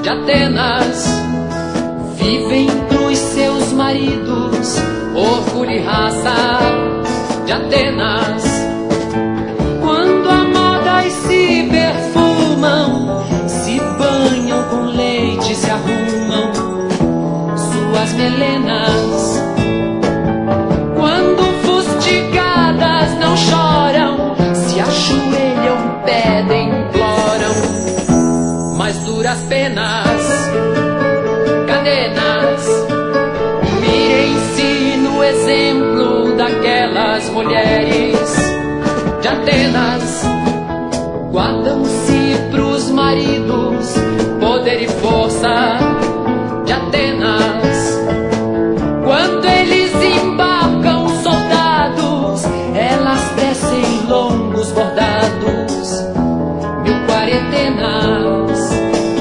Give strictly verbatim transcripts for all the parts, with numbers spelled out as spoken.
de Atenas vivem pros seus maridos orgulho e raça de Atenas. Quando amadas se perfumam, se banham com leite, se arrumam suas melenas. Quando fustigadas não choram, se ajoelham, pedem, imploram mais duras penas, cadenas. Mirem-se no exemplo daquelas mulheres de Atenas. Guardam-se pros maridos poder e força de Atenas. Quando eles embarcam soldados, elas tecem longos bordados, mil quarentenas.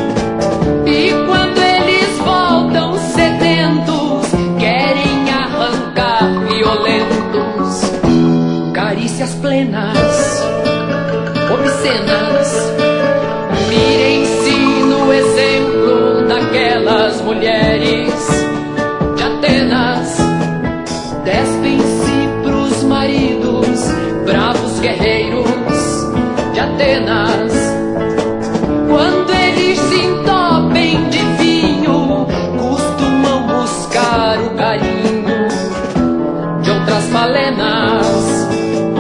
E quando eles voltam sedentos, querem arrancar violentos carícias plenas, obscenas. Mirem-se no exemplo daquelas mulheres de Atenas. Despem-se pros maridos, bravos guerreiros de Atenas. Quando eles se entopem de vinho, costumam buscar o carinho de outras falenas.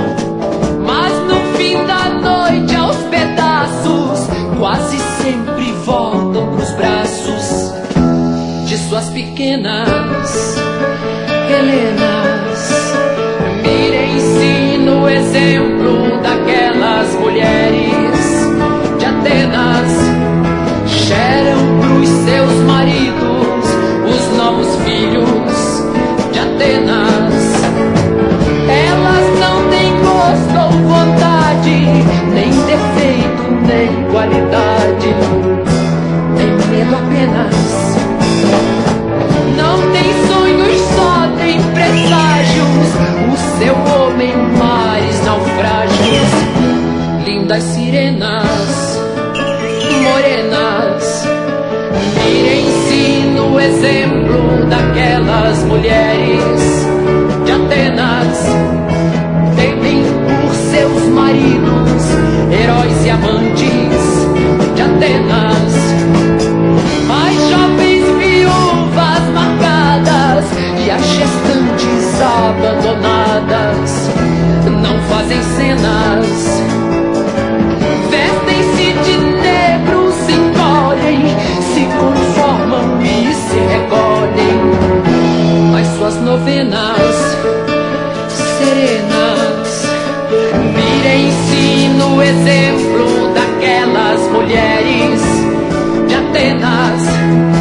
Mas no fim da noite, aos pedaços, quase sempre voltam pros braços de suas pequenas Helenas. Mirem-se no exemplo daquelas mulheres de Atenas. Geram pros seus maridos os novos filhos de Atenas. Elas não têm gosto ou vontade, nem defeito, nem qualidade, nem medo apenas. Não tem sonhos, só tem presságios. O seu homem, mares, naufrágios, lindas sirenas, morenas. Mirem-se no exemplo daquelas mulheres de Atenas. Temem por seus maridos, heróis e amantes de Atenas. As jovens viúvas marcadas e as gestantes abandonadas não fazem cenas. Vestem-se de negro, se encolhem, se conformam e se recolhem às suas novenas serenas. Mirem-se no exemplo daquelas mulheres de Atenas.